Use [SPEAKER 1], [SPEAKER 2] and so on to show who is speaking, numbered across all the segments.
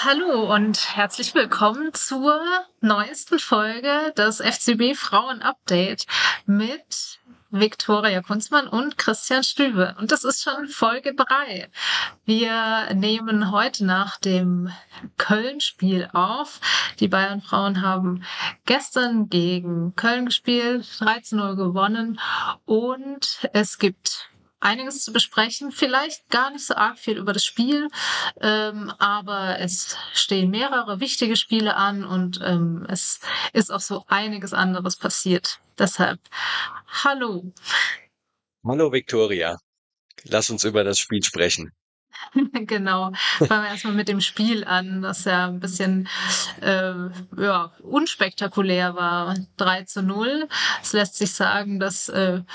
[SPEAKER 1] Hallo und herzlich willkommen zur neuesten Folge des FCB Frauen Update mit Viktoria Kunzmann und Christian Stübe. Und das ist schon Folge 3. Wir nehmen heute nach dem Köln-Spiel auf. Die Bayern-Frauen haben gestern gegen Köln gespielt, 13:0 gewonnen und es gibt einiges zu besprechen, vielleicht gar nicht so arg viel über das Spiel, aber es stehen mehrere wichtige Spiele an und es ist auch so einiges anderes passiert. Deshalb, hallo.
[SPEAKER 2] Hallo Viktoria, lass uns über das Spiel sprechen.
[SPEAKER 1] Genau. Fangen wir erstmal mit dem Spiel an, das ja ein bisschen unspektakulär war. 3:0. Es lässt sich sagen, dass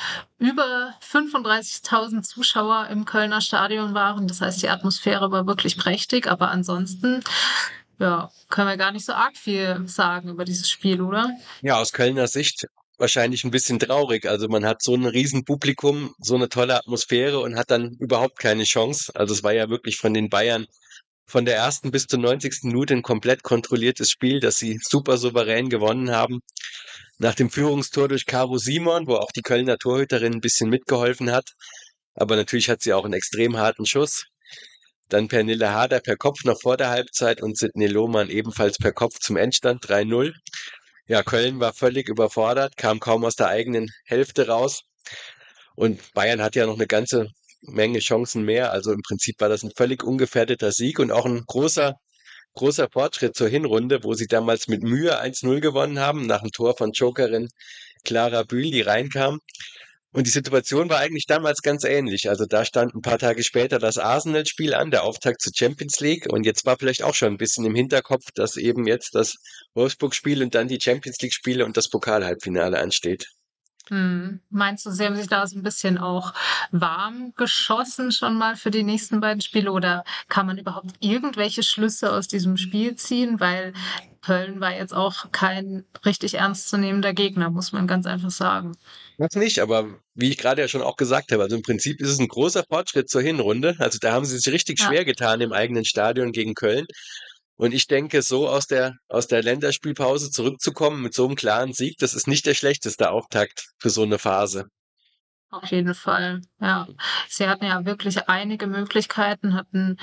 [SPEAKER 1] über 35.000 Zuschauer im Kölner Stadion waren. Das heißt, die Atmosphäre war wirklich prächtig, aber ansonsten können wir gar nicht so arg viel sagen über dieses Spiel, oder?
[SPEAKER 2] Ja, aus Kölner Sicht wahrscheinlich ein bisschen traurig. Also man hat so ein Riesenpublikum, so eine tolle Atmosphäre und hat dann überhaupt keine Chance. Also es war ja wirklich von den Bayern von der ersten bis zur 90. Minute ein komplett kontrolliertes Spiel, das sie super souverän gewonnen haben. Nach dem Führungstor durch Caro Simon, wo auch die Kölner Torhüterin ein bisschen mitgeholfen hat. Aber natürlich hat sie auch einen extrem harten Schuss. Dann Pernille Harder per Kopf noch vor der Halbzeit und Sydney Lohmann ebenfalls per Kopf zum Endstand 3:0. Ja, Köln war völlig überfordert, kam kaum aus der eigenen Hälfte raus. Und Bayern hat ja noch eine ganze Menge Chancen mehr. Also im Prinzip war das ein völlig ungefährdeter Sieg und auch ein großer Fortschritt zur Hinrunde, wo sie damals mit Mühe 1:0 gewonnen haben, nach dem Tor von Jokerin Clara Bühl, die reinkam. Und die Situation war eigentlich damals ganz ähnlich. Also da stand ein paar Tage später das Arsenal-Spiel an, der Auftakt zur Champions League. Und jetzt war vielleicht auch schon ein bisschen im Hinterkopf, dass eben jetzt das Wolfsburg-Spiel und dann die Champions League-Spiele und das Pokal-Halbfinale ansteht.
[SPEAKER 1] Meinst du, sie haben sich da so ein bisschen auch warm geschossen schon mal für die nächsten beiden Spiele oder kann man überhaupt irgendwelche Schlüsse aus diesem Spiel ziehen? Weil Köln war jetzt auch kein richtig ernstzunehmender Gegner, muss man ganz einfach sagen.
[SPEAKER 2] Das nicht, aber wie ich gerade ja schon auch gesagt habe, also im Prinzip ist es ein großer Fortschritt zur Hinrunde. Also da haben sie sich richtig
[SPEAKER 1] Ja.
[SPEAKER 2] schwer getan im eigenen Stadion gegen Köln. Und ich denke, so aus der Länderspielpause zurückzukommen mit so einem klaren Sieg, das ist nicht der schlechteste Auftakt für so eine Phase.
[SPEAKER 1] Auf jeden Fall, ja. Sie hatten ja wirklich einige Möglichkeiten, hatten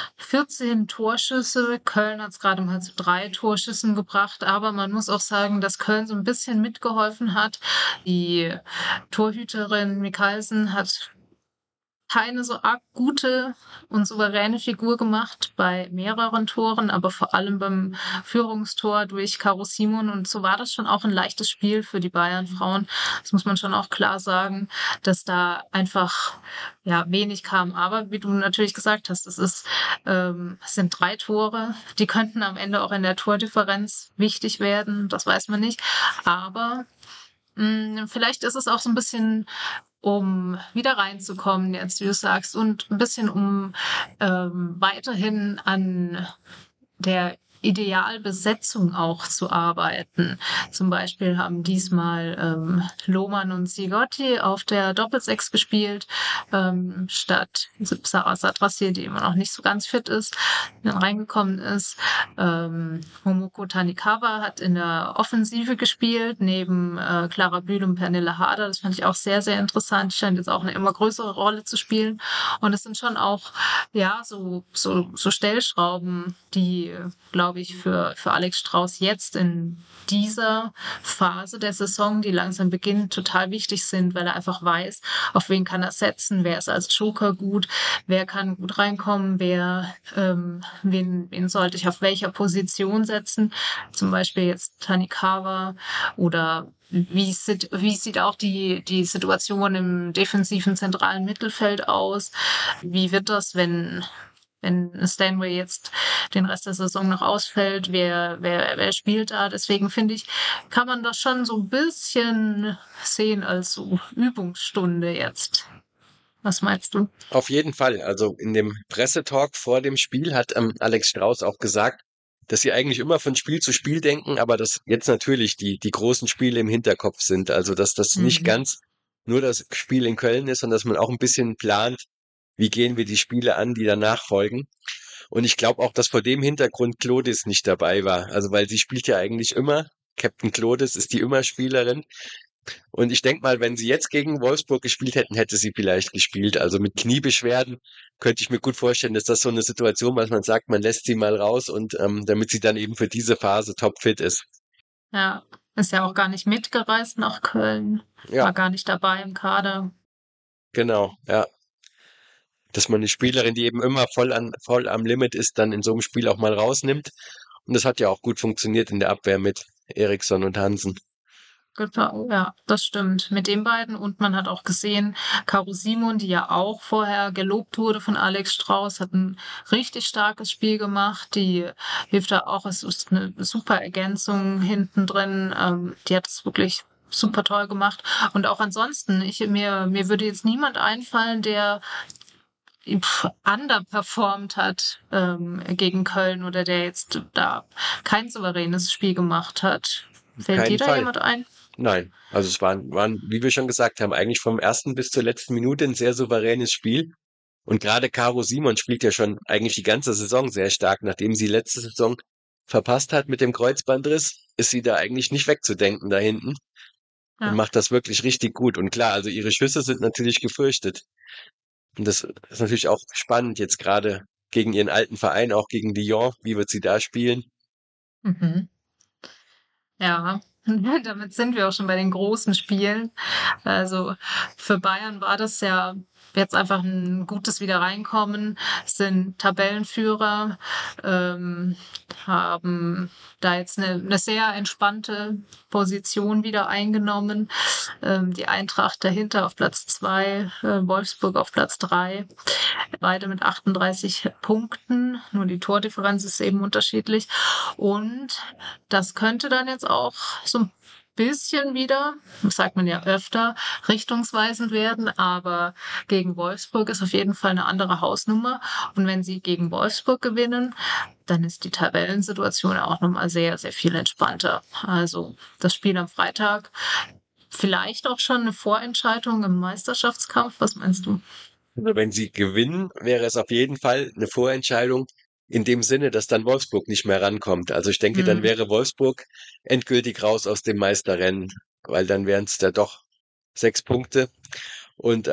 [SPEAKER 1] 14 Torschüsse. Köln hat es gerade mal zu 3 Torschüssen gebracht, aber man muss auch sagen, dass Köln so ein bisschen mitgeholfen hat. Die Torhüterin Mikkelsen hat keine so arg gute und souveräne Figur gemacht bei mehreren Toren, aber vor allem beim Führungstor durch Caro Simon. Und so war das schon auch ein leichtes Spiel für die Bayern-Frauen. Das muss man schon auch klar sagen, dass da einfach wenig kam. Aber wie du natürlich gesagt hast, es sind 3 Tore. Die könnten am Ende auch in der Tordifferenz wichtig werden. Das weiß man nicht. Aber vielleicht ist es auch so ein bisschen, um wieder reinzukommen jetzt, wie du sagst, und ein bisschen, um weiterhin an der Idealbesetzung auch zu arbeiten. Zum Beispiel haben diesmal Lohmann und Zigotti auf der Doppelsechs gespielt, statt Sarah Satrassier, die immer noch nicht so ganz fit ist, dann reingekommen ist. Momoko Tanikawa hat in der Offensive gespielt, neben Clara Bühl und Pernille Harder. Das fand ich auch sehr, sehr interessant. Die scheint jetzt auch eine immer größere Rolle zu spielen. Und es sind schon auch, so Stellschrauben, die, glaube ich, für Alex Strauß jetzt in dieser Phase der Saison, die langsam beginnt, total wichtig sind, weil er einfach weiß, auf wen kann er setzen, wer ist als Joker gut, wer kann gut reinkommen, wen sollte ich auf welcher Position setzen. Zum Beispiel jetzt Tanikawa oder wie sieht auch die Situation im defensiven zentralen Mittelfeld aus? Wie wird das, wenn Stanway jetzt den Rest der Saison noch ausfällt? Wer spielt da? Deswegen finde ich, kann man das schon so ein bisschen sehen als so Übungsstunde jetzt. Was meinst du?
[SPEAKER 2] Auf jeden Fall. Also in dem Pressetalk vor dem Spiel hat Alex Strauß auch gesagt, dass sie eigentlich immer von Spiel zu Spiel denken, aber dass jetzt natürlich die großen Spiele im Hinterkopf sind. Also dass das nicht
[SPEAKER 1] Mhm.
[SPEAKER 2] ganz nur das Spiel in Köln ist, sondern dass man auch ein bisschen plant, wie gehen wir die Spiele an, die danach folgen. Und ich glaube auch, dass vor dem Hintergrund Clodis nicht dabei war. Also weil sie spielt ja eigentlich immer. Captain Clodis ist die immer Spielerin. Und ich denke mal, wenn sie jetzt gegen Wolfsburg gespielt hätten, hätte sie vielleicht gespielt. Also mit Kniebeschwerden könnte ich mir gut vorstellen, dass das so eine Situation, was man sagt, man lässt sie mal raus und damit sie dann eben für diese Phase topfit ist.
[SPEAKER 1] Ja, ist ja auch gar nicht mitgereist nach Köln,
[SPEAKER 2] Ja,
[SPEAKER 1] war gar nicht dabei im Kader.
[SPEAKER 2] genau. Ja, dass man eine Spielerin, die eben immer voll am Limit ist, dann in so einem Spiel auch mal rausnimmt. Und das hat ja auch gut funktioniert in der Abwehr mit Eriksson und Hansen.
[SPEAKER 1] Genau, ja, das stimmt. Mit den beiden. Und man hat auch gesehen, Caro Simon, die ja auch vorher gelobt wurde von Alex Strauß, hat ein richtig starkes Spiel gemacht. Die hilft da auch. Es ist eine super Ergänzung hinten drin. Die hat es wirklich super toll gemacht. Und auch ansonsten, mir würde jetzt niemand einfallen, der underperformt hat gegen Köln oder der jetzt da kein souveränes Spiel gemacht hat.
[SPEAKER 2] Auf
[SPEAKER 1] Fällt dir
[SPEAKER 2] keinen
[SPEAKER 1] da
[SPEAKER 2] Fall.
[SPEAKER 1] jemand ein?
[SPEAKER 2] Nein. Also es waren, wie wir schon gesagt haben, eigentlich vom ersten bis zur letzten Minute ein sehr souveränes Spiel. Und gerade Caro Simon spielt ja schon eigentlich die ganze Saison sehr stark. Nachdem sie letzte Saison verpasst hat mit dem Kreuzbandriss, ist sie da eigentlich nicht wegzudenken da hinten und
[SPEAKER 1] Ja.
[SPEAKER 2] macht das wirklich richtig gut. Und klar, also ihre Schüsse sind natürlich gefürchtet. Und das ist natürlich auch spannend jetzt gerade gegen ihren alten Verein, auch gegen Lyon. Wie wird sie da spielen?
[SPEAKER 1] Mhm. Ja, damit sind wir auch schon bei den großen Spielen. Also für Bayern war das ja jetzt einfach ein gutes Wiederreinkommen, sind Tabellenführer, ähm, haben da jetzt eine sehr entspannte Position wieder eingenommen. Die Eintracht dahinter auf Platz 2, Wolfsburg auf Platz 3, beide mit 38 Punkten. Nur die Tordifferenz ist eben unterschiedlich. Und das könnte dann jetzt auch so ein bisschen wieder, das sagt man ja öfter, richtungsweisend werden, aber gegen Wolfsburg ist auf jeden Fall eine andere Hausnummer. Und wenn sie gegen Wolfsburg gewinnen, dann ist die Tabellensituation auch nochmal sehr, sehr viel entspannter. Also das Spiel am Freitag, vielleicht auch schon eine Vorentscheidung im Meisterschaftskampf. Was meinst du?
[SPEAKER 2] Also wenn sie gewinnen, wäre es auf jeden Fall eine Vorentscheidung in dem Sinne, dass dann Wolfsburg nicht mehr rankommt. Also ich denke, dann
[SPEAKER 1] Hm.
[SPEAKER 2] wäre Wolfsburg endgültig raus aus dem Meisterrennen, weil dann wären es da doch 6 Punkte. Und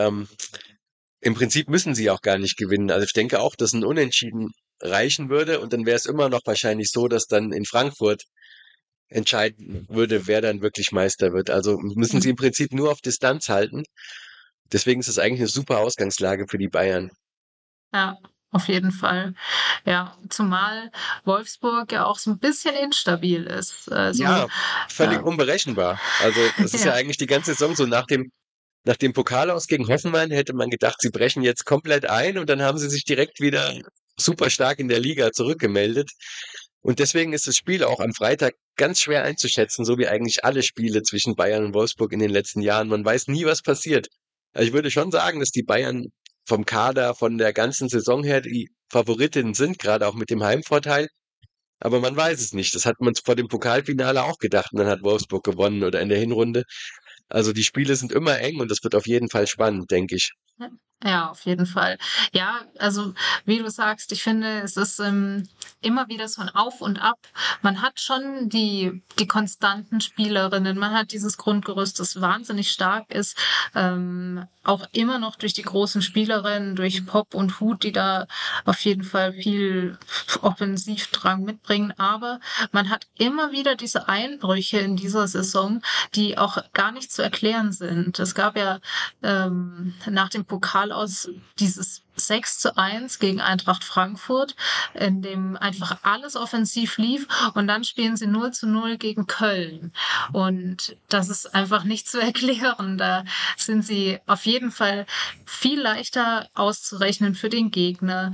[SPEAKER 2] im Prinzip müssen sie auch gar nicht gewinnen. Also ich denke auch, dass ein Unentschieden reichen würde und dann wäre es immer noch wahrscheinlich so, dass dann in Frankfurt entscheiden würde, wer dann wirklich Meister wird. Also müssen sie im Prinzip nur auf Distanz halten. Deswegen ist es eigentlich eine super Ausgangslage für die Bayern.
[SPEAKER 1] Ja, auf jeden Fall. Ja, zumal Wolfsburg ja auch so ein bisschen instabil ist. Also,
[SPEAKER 2] Ja, völlig
[SPEAKER 1] äh,
[SPEAKER 2] unberechenbar. Also das ist ja
[SPEAKER 1] ja,
[SPEAKER 2] eigentlich die ganze Saison so nach dem Pokal aus gegen Hoffenheim hätte man gedacht, sie brechen jetzt komplett ein und dann haben sie sich direkt wieder super stark in der Liga zurückgemeldet. Und deswegen ist das Spiel auch am Freitag ganz schwer einzuschätzen, so wie eigentlich alle Spiele zwischen Bayern und Wolfsburg in den letzten Jahren. Man weiß nie, was passiert. Also ich würde schon sagen, dass die Bayern vom Kader, von der ganzen Saison her die Favoritinnen sind, gerade auch mit dem Heimvorteil. Aber man weiß es nicht. Das hat man vor dem Pokalfinale auch gedacht und dann hat Wolfsburg gewonnen oder in der Hinrunde. Also die Spiele sind immer eng und das wird auf jeden Fall spannend, denke ich.
[SPEAKER 1] ja, auf jeden Fall. Ja, also wie du sagst, ich finde, es ist immer wieder so ein Auf und Ab. Man hat schon die konstanten Spielerinnen, man hat dieses Grundgerüst, das wahnsinnig stark ist, auch immer noch durch die großen Spielerinnen, durch Pop und Hut, die da auf jeden Fall viel Offensivdrang mitbringen. Aber man hat immer wieder diese Einbrüche in dieser Saison, die auch gar nicht zu erklären sind. Es gab ja nach dem Pokal aus dieses 6:1 gegen Eintracht Frankfurt, in dem einfach alles offensiv lief und dann spielen sie 0:0 gegen Köln. Und das ist einfach nicht zu erklären. Da sind sie auf jeden Fall viel leichter auszurechnen für den Gegner,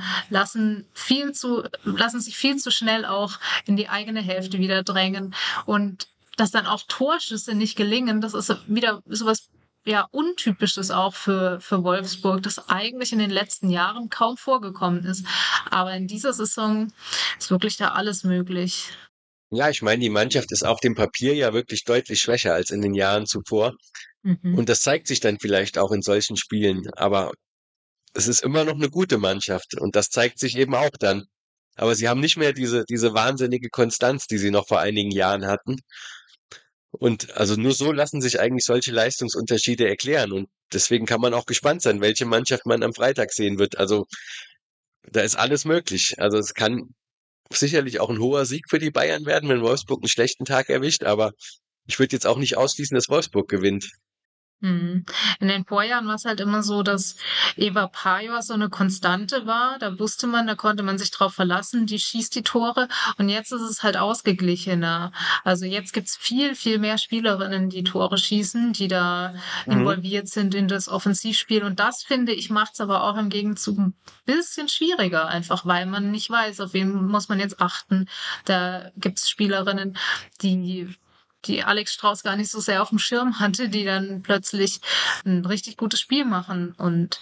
[SPEAKER 1] lassen sich viel zu schnell auch in die eigene Hälfte wieder drängen und dass dann auch Torschüsse nicht gelingen, das ist wieder sowas ja, Untypisches auch für Wolfsburg, das eigentlich in den letzten Jahren kaum vorgekommen ist. Aber in dieser Saison ist wirklich da alles möglich.
[SPEAKER 2] Ja, ich meine, die Mannschaft ist auf dem Papier ja wirklich deutlich schwächer als in den Jahren zuvor.
[SPEAKER 1] Mhm.
[SPEAKER 2] Und das zeigt sich dann vielleicht auch in solchen Spielen. Aber es ist immer noch eine gute Mannschaft. Und das zeigt sich eben auch dann. aber sie haben nicht mehr diese wahnsinnige Konstanz, die sie noch vor einigen Jahren hatten. Und also nur so lassen sich eigentlich solche Leistungsunterschiede erklären. Und deswegen kann man auch gespannt sein, welche Mannschaft man am Freitag sehen wird. Also da ist alles möglich. Also es kann sicherlich auch ein hoher Sieg für die Bayern werden, wenn Wolfsburg einen schlechten Tag erwischt, aber ich würde jetzt auch nicht ausschließen, dass Wolfsburg gewinnt.
[SPEAKER 1] Mhm. In den Vorjahren war es halt immer so, dass Eva Pajor so eine Konstante war. Da wusste man, da konnte man sich drauf verlassen, die schießt die Tore. Und jetzt ist es halt ausgeglichener. Also jetzt gibt's viel, viel mehr Spielerinnen, die Tore schießen, die da
[SPEAKER 2] Mhm.
[SPEAKER 1] involviert sind in das Offensivspiel. Und das, finde ich, macht's aber auch im Gegenzug ein bisschen schwieriger, einfach weil man nicht weiß, auf wen muss man jetzt achten. Da gibt's Spielerinnen, die Alex Strauß gar nicht so sehr auf dem Schirm hatte, die dann plötzlich ein richtig gutes Spiel machen. Und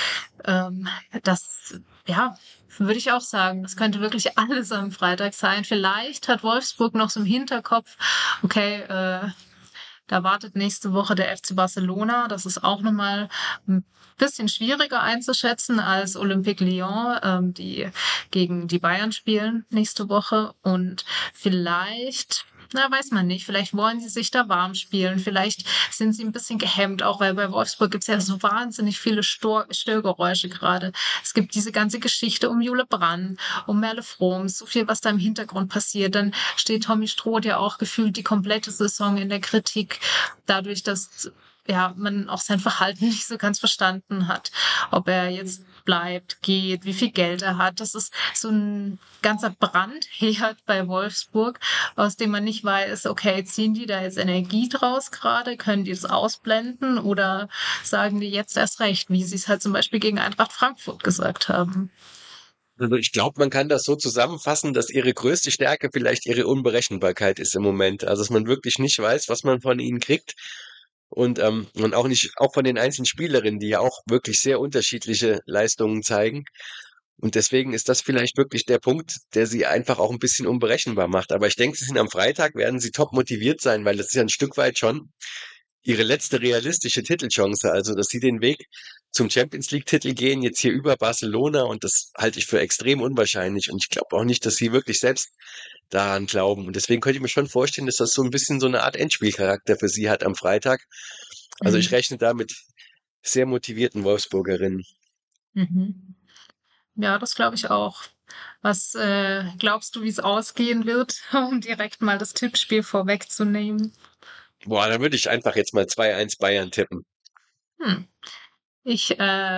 [SPEAKER 1] das, ja, würde ich auch sagen, das könnte wirklich alles am Freitag sein. Vielleicht hat Wolfsburg noch so im Hinterkopf, okay, da wartet nächste Woche der FC Barcelona. Das ist auch nochmal ein bisschen schwieriger einzuschätzen als Olympique Lyon, die gegen die Bayern spielen nächste Woche. Und vielleicht, na, weiß man nicht, vielleicht wollen sie sich da warm spielen. Vielleicht sind sie ein bisschen gehemmt, auch weil bei Wolfsburg gibt es ja so wahnsinnig viele Störgeräusche gerade. Es gibt diese ganze Geschichte um Jule Brand, um Merle Froms, so viel, was da im Hintergrund passiert. Dann steht Tommy Stroh ja auch gefühlt die komplette Saison in der Kritik, dadurch, dass ja, man auch sein Verhalten nicht so ganz verstanden hat, ob er jetzt bleibt, geht, wie viel Geld er hat. Das ist so ein ganzer Brandherd bei Wolfsburg, aus dem man nicht weiß, okay, ziehen die da jetzt Energie draus gerade, können die das ausblenden oder sagen die jetzt erst recht, wie sie es halt zum Beispiel gegen Eintracht Frankfurt gesagt haben.
[SPEAKER 2] Also ich glaube, man kann das so zusammenfassen, dass ihre größte Stärke vielleicht ihre Unberechenbarkeit ist im Moment. Also dass man wirklich nicht weiß, was man von ihnen kriegt. Und auch nicht, auch von den einzelnen Spielerinnen, die ja auch wirklich sehr unterschiedliche Leistungen zeigen. Und deswegen ist das vielleicht wirklich der Punkt, der sie einfach auch ein bisschen unberechenbar macht. Aber ich denke, sie sind am Freitag, werden sie top motiviert sein, weil das ist ja ein Stück weit schon ihre letzte realistische Titelchance. Also, dass sie den Weg zum Champions League-Titel gehen, jetzt hier über Barcelona, und das halte ich für extrem unwahrscheinlich. Und ich glaube auch nicht, dass sie wirklich selbst daran glauben. Und deswegen könnte ich mir schon vorstellen, dass das so ein bisschen so eine Art Endspielcharakter für sie hat am Freitag. Also ich
[SPEAKER 1] Mhm.
[SPEAKER 2] rechne da mit sehr motivierten Wolfsburgerinnen.
[SPEAKER 1] Mhm. Ja, das glaube ich auch. Was glaubst du, wie es ausgehen wird, um direkt mal das Tippspiel vorwegzunehmen?
[SPEAKER 2] Boah, da würde ich einfach jetzt mal 2-1 Bayern tippen.
[SPEAKER 1] Hm. Ich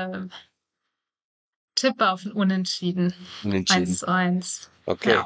[SPEAKER 1] tippe auf ein Unentschieden.
[SPEAKER 2] Unentschieden.
[SPEAKER 1] 1:1.
[SPEAKER 2] Okay.
[SPEAKER 1] Ja.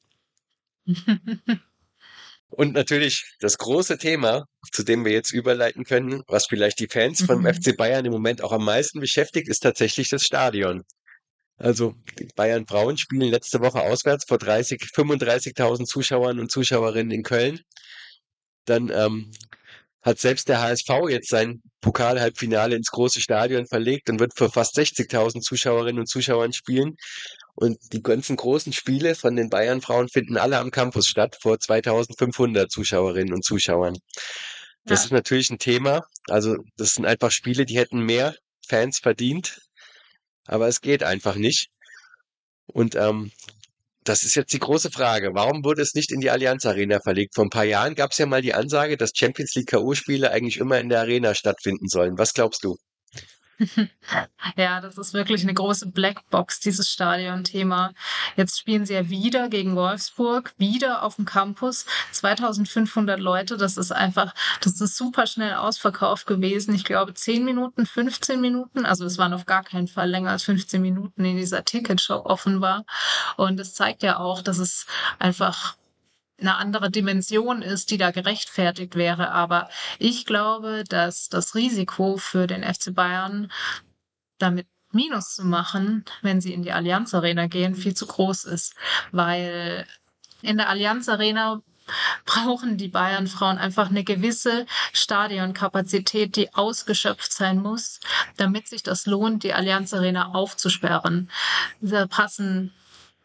[SPEAKER 2] Und natürlich das große Thema, zu dem wir jetzt überleiten können, was vielleicht die Fans vom
[SPEAKER 1] Mhm.
[SPEAKER 2] FC Bayern im Moment auch am meisten beschäftigt, ist tatsächlich das Stadion. Also die Bayern Frauen spielen letzte Woche auswärts vor 35.000 Zuschauern und Zuschauerinnen in Köln. Dann hat selbst der HSV jetzt sein Pokal-Halbfinale ins große Stadion verlegt und wird vor fast 60.000 Zuschauerinnen und Zuschauern spielen. Und die ganzen großen Spiele von den Bayern-Frauen finden alle am Campus statt, vor 2.500 Zuschauerinnen und Zuschauern. Das ist
[SPEAKER 1] Ja.
[SPEAKER 2] natürlich ein Thema. Also das sind einfach Spiele, die hätten mehr Fans verdient, aber es geht einfach nicht. Und das ist jetzt die große Frage. Warum wurde es nicht in die Allianz Arena verlegt? Vor ein paar Jahren gab es ja mal die Ansage, dass Champions League K.O.-Spiele eigentlich immer in der Arena stattfinden sollen. Was glaubst du?
[SPEAKER 1] Ja, das ist wirklich eine große Blackbox, dieses Stadionthema. Jetzt spielen sie ja wieder gegen Wolfsburg, wieder auf dem Campus. 2.500 Leute, das ist super schnell ausverkauft gewesen. Ich glaube 10 Minuten, 15 Minuten. Also es waren auf gar keinen Fall länger als 15 Minuten in dieser Ticketshow offen war. Und das zeigt ja auch, dass es einfach eine andere Dimension ist, die da gerechtfertigt wäre. Aber ich glaube, dass das Risiko für den FC Bayern damit Minus zu machen, wenn sie in die Allianz Arena gehen, viel zu groß ist. Weil in der Allianz Arena brauchen die Bayern-Frauen einfach eine gewisse Stadionkapazität, die ausgeschöpft sein muss, damit sich das lohnt, die Allianz Arena aufzusperren. Da passen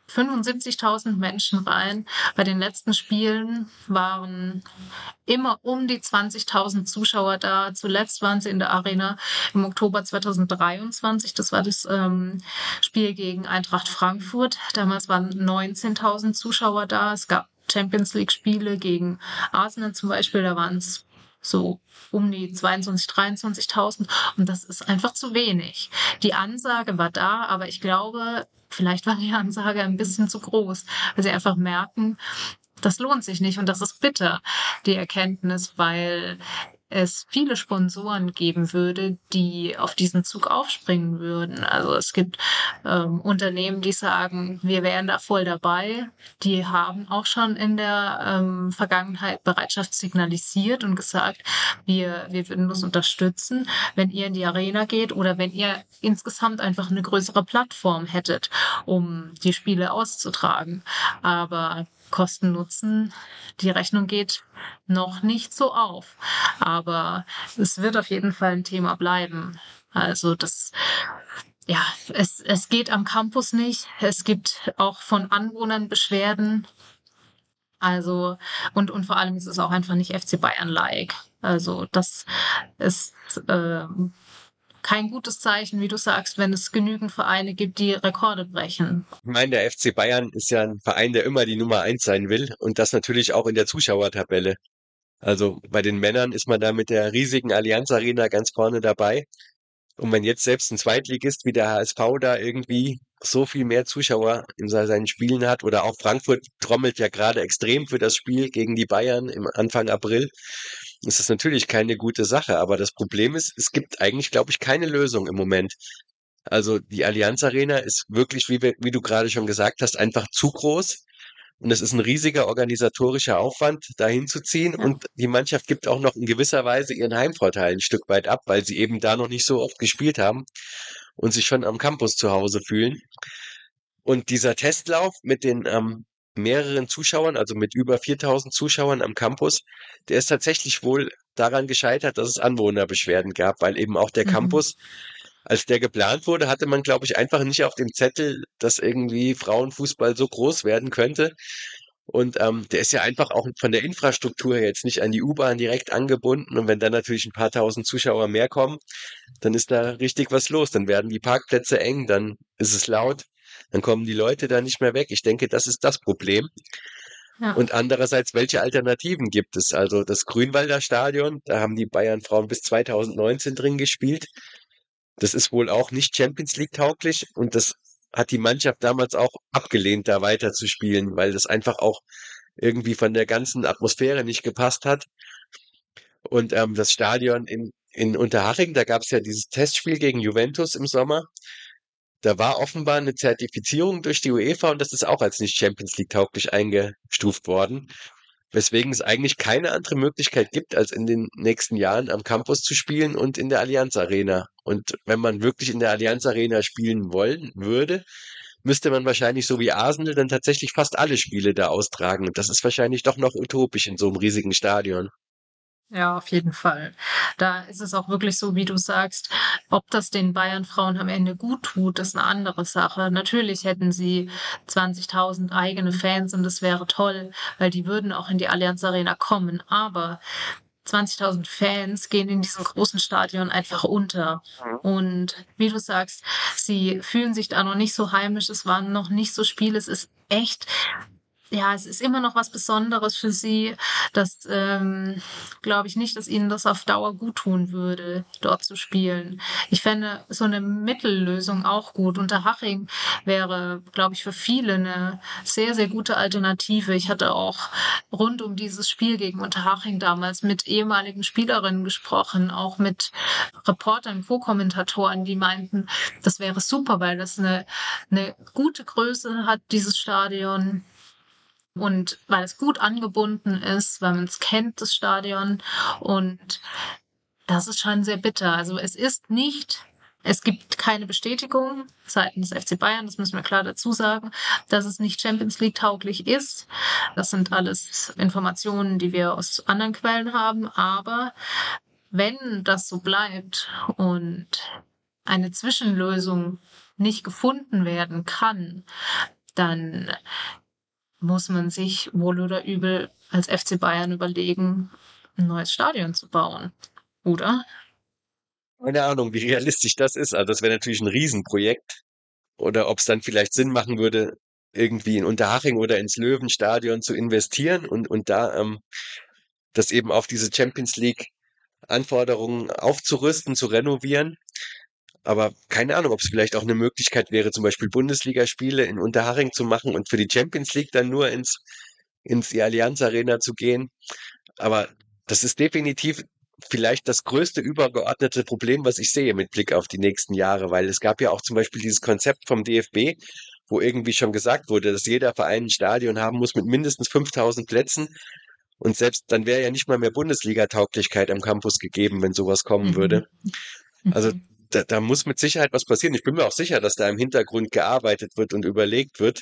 [SPEAKER 1] 75.000 Menschen rein. Bei den letzten Spielen waren immer um die 20.000 Zuschauer da. Zuletzt waren sie in der Arena im Oktober 2023. Das war das Spiel gegen Eintracht Frankfurt. Damals waren 19.000 Zuschauer da. Es gab Champions League Spiele gegen Arsenal zum Beispiel. Da waren es so um die 22.000, 23.000. Und das ist einfach zu wenig. Die Ansage war da, aber ich glaube, vielleicht war die Ansage ein bisschen zu groß, weil sie einfach merken, das lohnt sich nicht und das ist bitter, die Erkenntnis, weil es viele Sponsoren geben würde, die auf diesen Zug aufspringen würden. Also es gibt Unternehmen, die sagen, wir wären da voll dabei. Die haben auch schon in der Vergangenheit Bereitschaft signalisiert und gesagt, wir würden das unterstützen, wenn ihr in die Arena geht oder wenn ihr insgesamt einfach eine größere Plattform hättet, um die Spiele auszutragen. Aber Kosten-Nutzen, die Rechnung geht noch nicht so auf. Aber es wird auf jeden Fall ein Thema bleiben. Also ja, es geht am Campus nicht. Es gibt auch von Anwohnern Beschwerden. Also, und vor allem ist es auch einfach nicht FC Bayern-like. Also, das ist kein gutes Zeichen, wie du sagst, wenn es genügend Vereine gibt, die Rekorde brechen.
[SPEAKER 2] Ich meine, der FC Bayern ist ja ein Verein, der immer die Nummer eins sein will und das natürlich auch in der Zuschauertabelle. Also bei den Männern ist man da mit der riesigen Allianz Arena ganz vorne dabei. Und wenn jetzt selbst ein Zweitligist wie der HSV da irgendwie so viel mehr Zuschauer in seinen Spielen hat, oder auch Frankfurt trommelt ja gerade extrem für das Spiel gegen die Bayern im Anfang April, ist das natürlich keine gute Sache. Aber das Problem ist, es gibt eigentlich, glaube ich, keine Lösung im Moment. Also die Allianz Arena ist wirklich, wie du gerade schon gesagt hast, einfach zu groß. Und es ist ein riesiger organisatorischer Aufwand, dahin zu ziehen.
[SPEAKER 1] Ja.
[SPEAKER 2] Und die Mannschaft gibt auch noch in gewisser Weise ihren Heimvorteil ein Stück weit ab, weil sie eben da noch nicht so oft gespielt haben und sich schon am Campus zu Hause fühlen. Und dieser Testlauf mit den mehreren Zuschauern, also mit über 4.000 Zuschauern am Campus, der ist tatsächlich wohl daran gescheitert, dass es Anwohnerbeschwerden gab, weil eben auch der
[SPEAKER 1] Mhm.
[SPEAKER 2] Campus, als der geplant wurde, hatte man, glaube ich, einfach nicht auf dem Zettel, dass irgendwie Frauenfußball so groß werden könnte. Und der ist ja einfach auch von der Infrastruktur her jetzt nicht an die U-Bahn direkt angebunden. Und wenn dann natürlich ein paar tausend Zuschauer mehr kommen, dann ist da richtig was los. Dann werden die Parkplätze eng, dann ist es laut, dann kommen die Leute da nicht mehr weg. Ich denke, das ist das Problem.
[SPEAKER 1] Ja.
[SPEAKER 2] Und andererseits, welche Alternativen gibt es? Also das Grünwalder Stadion, da haben die Bayern Frauen bis 2019 drin gespielt. Das ist wohl auch nicht Champions League tauglich und das hat die Mannschaft damals auch abgelehnt, da weiterzuspielen, weil das einfach auch irgendwie von der ganzen Atmosphäre nicht gepasst hat. Und das Stadion in Unterhaching, da gab es ja dieses Testspiel gegen Juventus im Sommer. Da war offenbar eine Zertifizierung durch die UEFA und das ist auch als nicht Champions League tauglich eingestuft worden. Weswegen es eigentlich keine andere Möglichkeit gibt, als in den nächsten Jahren am Campus zu spielen und in der Allianz Arena. Und wenn man wirklich in der Allianz Arena spielen wollen würde, müsste man wahrscheinlich so wie Arsenal dann tatsächlich fast alle Spiele da austragen. Und das ist wahrscheinlich doch noch utopisch in so einem riesigen Stadion.
[SPEAKER 1] Ja, auf jeden Fall. Da ist es auch wirklich so, wie du sagst, ob das den Bayern-Frauen am Ende gut tut, ist eine andere Sache. Natürlich hätten sie 20.000 eigene Fans und das wäre toll, weil die würden auch in die Allianz Arena kommen. Aber 20.000 Fans gehen in diesem großen Stadion einfach unter. Und wie du sagst, sie fühlen sich da noch nicht so heimisch. Es waren noch nicht so Spiele. Es ist echt, ja, es ist immer noch was Besonderes für sie. Das glaube ich nicht, dass ihnen das auf Dauer gut tun würde, dort zu spielen. Ich fände so eine Mittellösung auch gut. Unterhaching wäre, glaube ich, für viele eine sehr, sehr gute Alternative. Ich hatte auch rund um dieses Spiel gegen Unterhaching damals mit ehemaligen Spielerinnen gesprochen, auch mit Reportern, Co-Kommentatoren, die meinten, das wäre super, weil das eine gute Größe hat, dieses Stadion. Und weil es gut angebunden ist, weil man es kennt, das Stadion. Und das ist schon sehr bitter. Also es gibt keine Bestätigung seitens des FC Bayern, das müssen wir klar dazu sagen, dass es nicht Champions League tauglich ist. Das sind alles Informationen, die wir aus anderen Quellen haben. Aber wenn das so bleibt und eine Zwischenlösung nicht gefunden werden kann, dann muss man sich wohl oder übel als FC Bayern überlegen, ein neues Stadion zu bauen, oder?
[SPEAKER 2] Keine Ahnung, wie realistisch das ist. Also das wäre natürlich ein Riesenprojekt. Oder ob es dann vielleicht Sinn machen würde, irgendwie in Unterhaching oder ins Löwenstadion zu investieren und da das eben auf diese Champions League Anforderungen aufzurüsten, zu renovieren. Aber keine Ahnung, ob es vielleicht auch eine Möglichkeit wäre, zum Beispiel Bundesligaspiele in Unterhaching zu machen und für die Champions League dann nur ins die Allianz Arena zu gehen. Aber das ist definitiv vielleicht das größte übergeordnete Problem, was ich sehe mit Blick auf die nächsten Jahre, weil es gab ja auch zum Beispiel dieses Konzept vom DFB, wo irgendwie schon gesagt wurde, dass jeder Verein ein Stadion haben muss mit mindestens 5000 Plätzen. Und selbst dann wäre ja nicht mal mehr Bundesliga-Tauglichkeit am Campus gegeben, wenn sowas kommen würde.
[SPEAKER 1] Mhm.
[SPEAKER 2] Also
[SPEAKER 1] Mhm.
[SPEAKER 2] da muss mit Sicherheit was passieren. Ich bin mir auch sicher, dass da im Hintergrund gearbeitet wird und überlegt wird.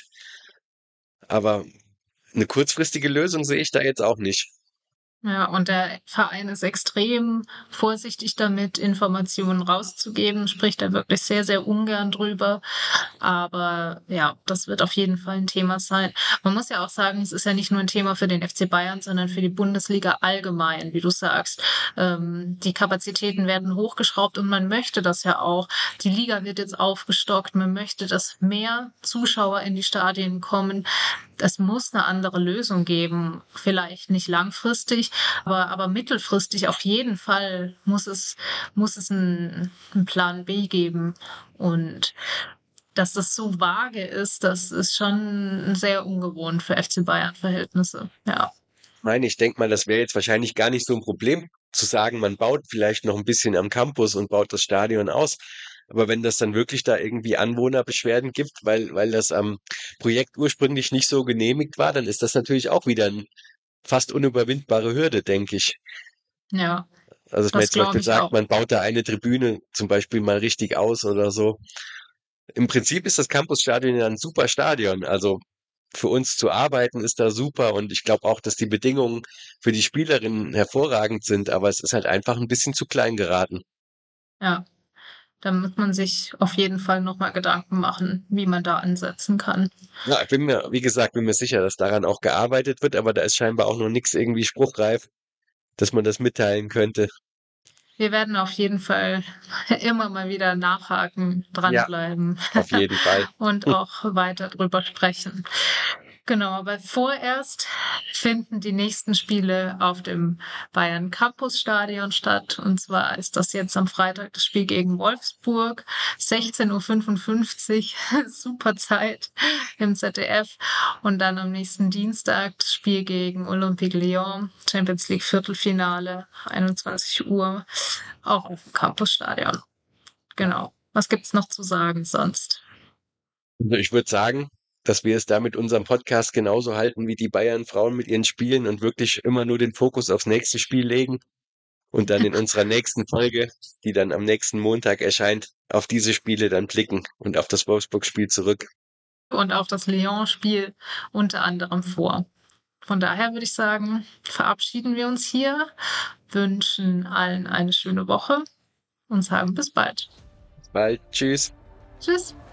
[SPEAKER 2] Aber eine kurzfristige Lösung sehe ich da jetzt auch nicht.
[SPEAKER 1] Ja, und der Verein ist extrem vorsichtig damit, Informationen rauszugeben, spricht da wirklich sehr, sehr ungern drüber. Aber ja, das wird auf jeden Fall ein Thema sein. Man muss ja auch sagen, es ist ja nicht nur ein Thema für den FC Bayern, sondern für die Bundesliga allgemein, wie du sagst. Die Kapazitäten werden hochgeschraubt und man möchte das ja auch. Die Liga wird jetzt aufgestockt. Man möchte, dass mehr Zuschauer in die Stadien kommen. Es muss eine andere Lösung geben. Vielleicht nicht langfristig, aber mittelfristig auf jeden Fall muss es einen Plan B geben. Und dass das so vage ist, das ist schon sehr ungewohnt für FC Bayern-Verhältnisse. Ja.
[SPEAKER 2] Nein, ich denke mal, das wäre jetzt wahrscheinlich gar nicht so ein Problem, zu sagen, man baut vielleicht noch ein bisschen am Campus und baut das Stadion aus. Aber wenn das dann wirklich da irgendwie Anwohnerbeschwerden gibt, weil das Projekt ursprünglich nicht so genehmigt war, dann ist das natürlich auch wieder eine fast unüberwindbare Hürde, denke ich.
[SPEAKER 1] Ja,
[SPEAKER 2] Also, dass man
[SPEAKER 1] das
[SPEAKER 2] jetzt zum
[SPEAKER 1] glaube
[SPEAKER 2] Beispiel
[SPEAKER 1] ich
[SPEAKER 2] sagt,
[SPEAKER 1] auch.
[SPEAKER 2] man baut da eine Tribüne zum Beispiel mal richtig aus oder so. Im Prinzip ist das Campusstadion ja ein super Stadion. Also für uns zu arbeiten ist da super und ich glaube auch, dass die Bedingungen für die Spielerinnen hervorragend sind, aber es ist halt einfach ein bisschen zu klein geraten.
[SPEAKER 1] Ja, da muss man sich auf jeden Fall nochmal Gedanken machen, wie man da ansetzen kann.
[SPEAKER 2] Ja, ich bin mir, wie gesagt, bin mir sicher, dass daran auch gearbeitet wird, aber da ist scheinbar auch noch nichts irgendwie spruchreif, dass man das mitteilen könnte.
[SPEAKER 1] Wir werden auf jeden Fall immer mal wieder nachhaken,
[SPEAKER 2] Ja,
[SPEAKER 1] dranbleiben
[SPEAKER 2] auf jeden Fall.
[SPEAKER 1] und
[SPEAKER 2] Hm.
[SPEAKER 1] auch weiter drüber sprechen. Genau, aber vorerst finden die nächsten Spiele auf dem Bayern Campus Stadion statt. Und zwar ist das jetzt am Freitag das Spiel gegen Wolfsburg, 16:55 Uhr, super Zeit im ZDF. Und dann am nächsten Dienstag das Spiel gegen Olympique Lyon, Champions League Viertelfinale, 21 Uhr, auch auf dem Campus Stadion. Genau. Was gibt's noch zu sagen sonst?
[SPEAKER 2] Also ich würde sagen, dass wir es da mit unserem Podcast genauso halten wie die Bayern-Frauen mit ihren Spielen und wirklich immer nur den Fokus aufs nächste Spiel legen und dann in unserer nächsten Folge, die dann am nächsten Montag erscheint, auf diese Spiele dann blicken und auf das Wolfsburg-Spiel zurück.
[SPEAKER 1] Und auch das Lyon-Spiel unter anderem vor. Von daher würde ich sagen, verabschieden wir uns hier, wünschen allen eine schöne Woche und sagen bis bald.
[SPEAKER 2] Bis bald, tschüss.
[SPEAKER 1] Tschüss.